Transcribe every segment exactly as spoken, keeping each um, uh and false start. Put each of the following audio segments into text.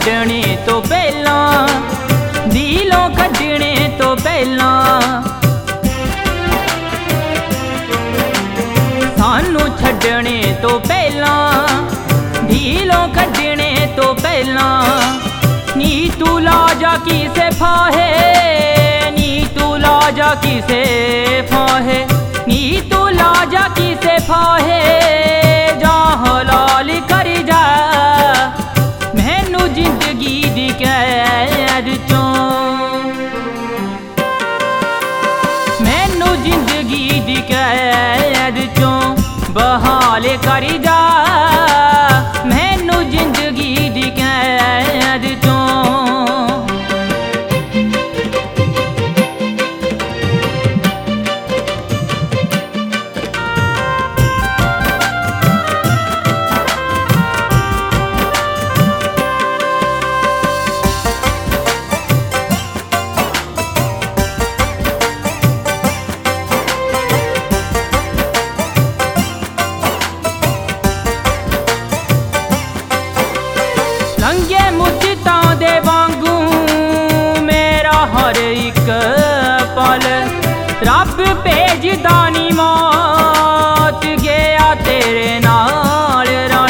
छड्डने तो पहला, दिलों कड्डने तो पहला, सानू छड्डने तो पहला, दिलों कड्डने तो पहला, नी तू ला जा किसे फाहे, नी तू ला जा किसे फाहे, नी तू ला जा किसे फाहे, जा हलाल कर जा मैनू जिंदगी दी कैद चों, मैनू जिंदगी दी कैद चों बहाल कर जा, मैनू जिंदगी दी कैद चों। लंघे मुद्दतां दे वांगू मेरा हर एक पल, रब भेजदा नी मौत गया तेरे नाल रल,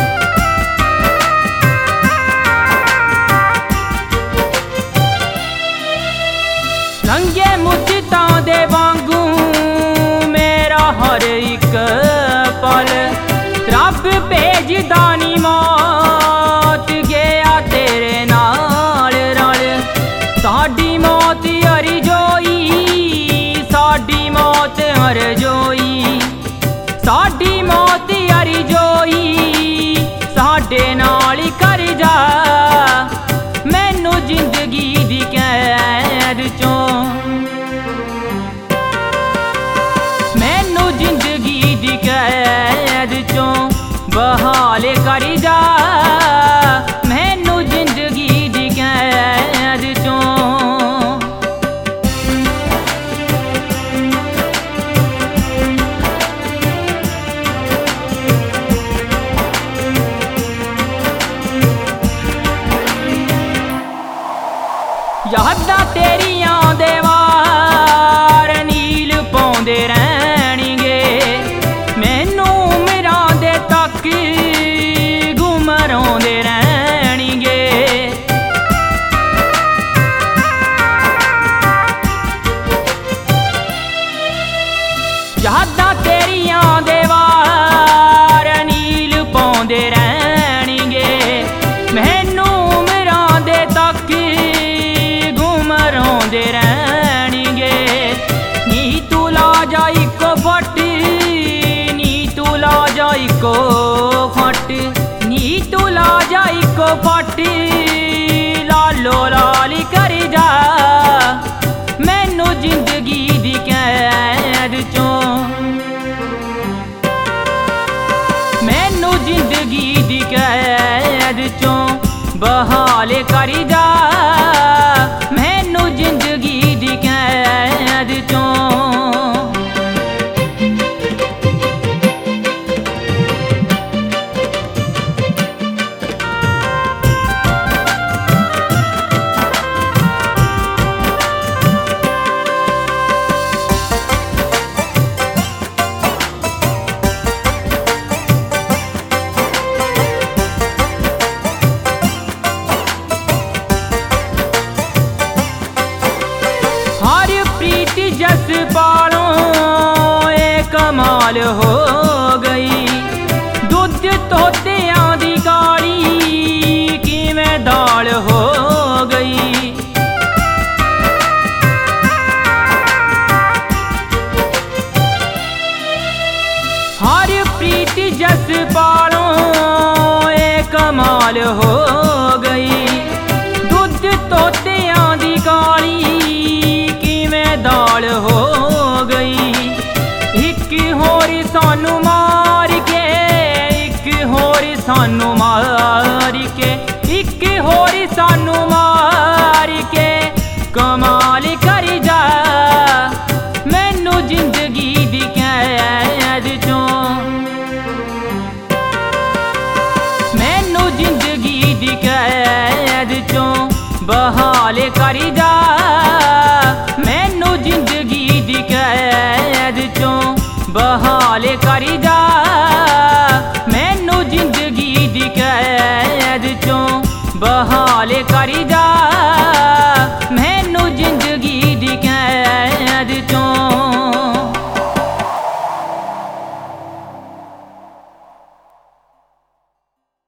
लंघे मुद्दतां दे वांगू मेरा हर एक पल, रब भेजदा नी मौत गया तेरे नाल रल, साडी मौत हरी जोई, साडी मौत हर जोई, साडी मौत हरी जोई, साडे नाल कर जा मैनू जिंदगी दी कैद चों, मैनू जिंदगी दी कैद चों बहाल कर जा, मैनू जिंदगी दी कैद चों। यादां तेरियां दे वार नील पौंदे रहणगे, मैनू उमरां दे तक गुमराउंदे रहणगे, यादां तेरियां दे वार नील पौंदे रहणगे, मैनू उमरां दे तक गुमराउंदे रहणगे, नी तू ला जा इको फट, नी तू ला जा इको फट, नी तू ला जा इको फट, लालो लाल कर जा मैनू जिंदगी दी कैद चों, मैनू जिंदगी दी कैद चों बहाल कर जा, मैनू जिंदगी दी कैद चों। जस पालों ए कमाल हो गई, दुध तोतियां दी काली किवें दाल हो गई, हर प्रीत जस पालों ए कमाल हो गई, दुध तोतियां दी काली दाल हो गई, एक होर सानू मार के, एक होर सानू मार के, एक होर सानू मार के कमाल कर जा मैनू जिंदगी दी कैद चों, मैनू जिंदगी दी कैद करी जा मैनू जिंदगी दी कैद चों बहाल करी जा मैनू जिंदगी दी कैद चों बहाल करी जा।